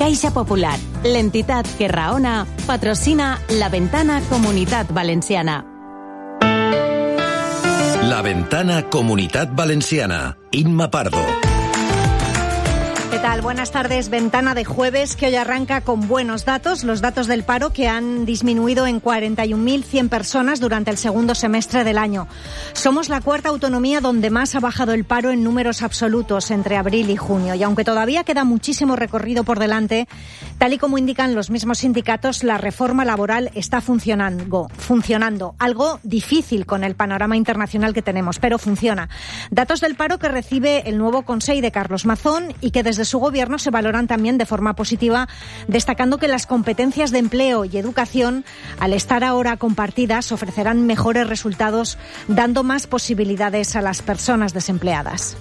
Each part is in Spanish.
Caixa Popular, l'entitat que raona, patrocina La Ventana Comunitat Valenciana. La Ventana Comunitat Valenciana. Inma Pardo. ¿Qué tal? Buenas tardes. Ventana de jueves que hoy arranca con buenos datos. Los datos del paro que han disminuido en 41.100 personas durante el segundo semestre del año. Somos la cuarta autonomía donde más ha bajado el paro en números absolutos entre abril y junio. Y aunque todavía queda muchísimo recorrido por delante, tal y como indican los mismos sindicatos, la reforma laboral está funcionando. Algo difícil con el panorama internacional que tenemos, pero funciona. Datos del paro que recibe el nuevo Consell de Carlos Mazón y que desde su gobierno se valoran también de forma positiva, destacando que las competencias de empleo y educación, al estar ahora compartidas, ofrecerán mejores resultados, dando más posibilidades a las personas desempleadas.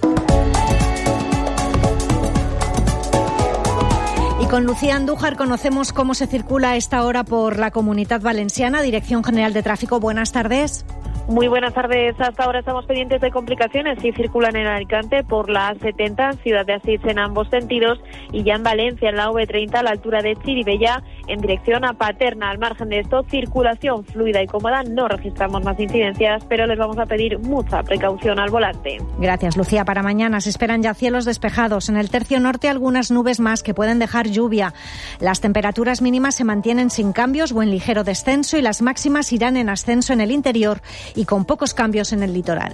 Y con Lucía Andújar conocemos cómo se circula a esta hora por la Comunitat Valenciana. Dirección General de Tráfico, buenas tardes. Muy buenas tardes. Hasta ahora estamos pendientes de complicaciones si circulan en Alicante por la A70, Ciudad de Asís en ambos sentidos, y ya en Valencia en la V30 a la altura de Chirivella en dirección a Paterna. Al margen de esto, circulación fluida y cómoda. No registramos más incidencias, pero les vamos a pedir mucha precaución al volante. Gracias, Lucía. Para mañana se esperan ya cielos despejados. En el tercio norte algunas nubes más que pueden dejar lluvia. Las temperaturas mínimas se mantienen sin cambios o en ligero descenso y las máximas irán en ascenso en el interior y con pocos cambios en el litoral.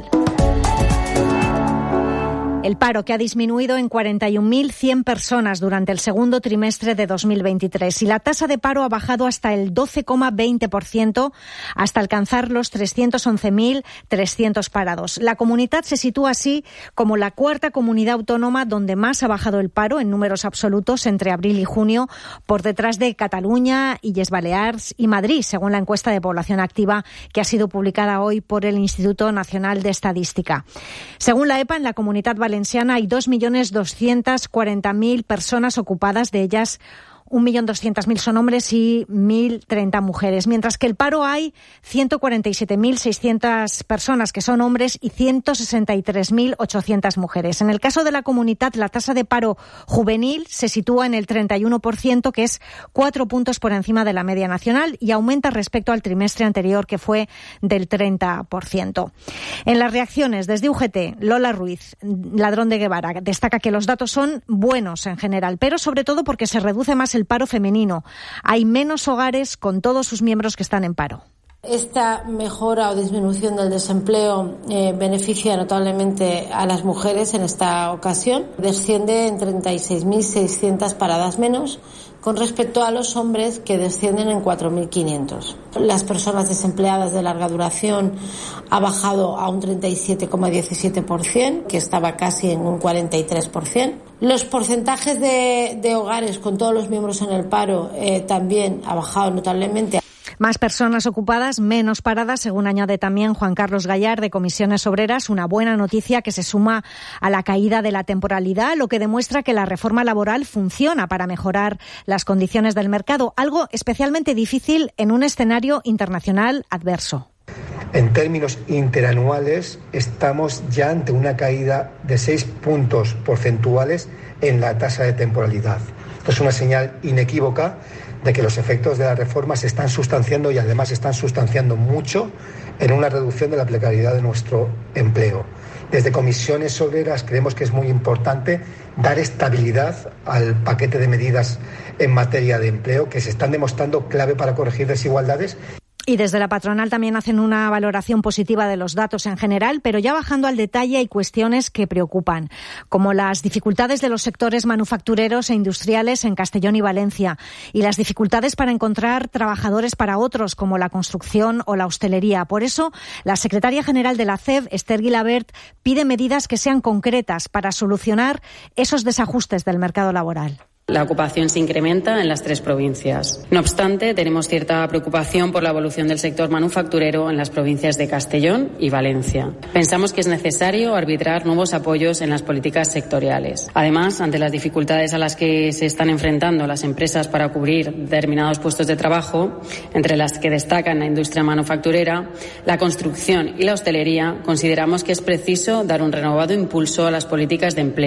El paro que ha disminuido en 41.100 personas durante el segundo trimestre de 2023 y la tasa de paro ha bajado hasta el 12,20% hasta alcanzar los 311.300 parados. La comunidad se sitúa así como la cuarta comunidad autónoma donde más ha bajado el paro en números absolutos entre abril y junio, por detrás de Cataluña, Illes Balears y Madrid, según la encuesta de población activa que ha sido publicada hoy por el Instituto Nacional de Estadística. Según la EPA, en la comunidad valenciana hay 2.240.000 personas ocupadas, de ellas 1.200.000 son hombres y 1.030 mujeres, mientras que el paro hay 147.600 personas que son hombres y 163.800 mujeres. En el caso de la comunidad, la tasa de paro juvenil se sitúa en el 31%, que es 4 puntos por encima de la media nacional y aumenta respecto al trimestre anterior, que fue del 30%. En las reacciones, desde UGT, Lola Ruiz, Ladrón de Guevara, destaca que los datos son buenos en general, pero sobre todo porque se reduce más el paro femenino. Hay menos hogares con todos sus miembros que están en paro. Esta mejora o disminución del desempleo beneficia notablemente a las mujeres en esta ocasión. Desciende en 36.600 paradas menos con respecto a los hombres, que descienden en 4.500. Las personas desempleadas de larga duración ha bajado a un 37,17%, que estaba casi en un 43%. Los porcentajes de hogares con todos los miembros en el paro también ha bajado notablemente. Más personas ocupadas, menos paradas, según añade también Juan Carlos Gallard de Comisiones Obreras, una buena noticia que se suma a la caída de la temporalidad, lo que demuestra que la reforma laboral funciona para mejorar las condiciones del mercado, algo especialmente difícil en un escenario internacional adverso. En términos interanuales, estamos ya ante una caída de 6 puntos porcentuales en la tasa de temporalidad. Esto es una señal inequívoca de que los efectos de la reforma se están sustanciando y además se están sustanciando mucho en una reducción de la precariedad de nuestro empleo. Desde Comisiones Obreras creemos que es muy importante dar estabilidad al paquete de medidas en materia de empleo que se están demostrando clave para corregir desigualdades. Y desde la patronal también hacen una valoración positiva de los datos en general, pero ya bajando al detalle hay cuestiones que preocupan, como las dificultades de los sectores manufactureros e industriales en Castellón y Valencia, y las dificultades para encontrar trabajadores para otros, como la construcción o la hostelería. Por eso, la secretaria general de la CEV, Esther Guilabert, pide medidas que sean concretas para solucionar esos desajustes del mercado laboral. La ocupación se incrementa en las 3 provincias. No obstante, tenemos cierta preocupación por la evolución del sector manufacturero en las provincias de Castellón y Valencia. Pensamos que es necesario arbitrar nuevos apoyos en las políticas sectoriales. Además, ante las dificultades a las que se están enfrentando las empresas para cubrir determinados puestos de trabajo, entre las que destacan la industria manufacturera, la construcción y la hostelería, consideramos que es preciso dar un renovado impulso a las políticas de empleo.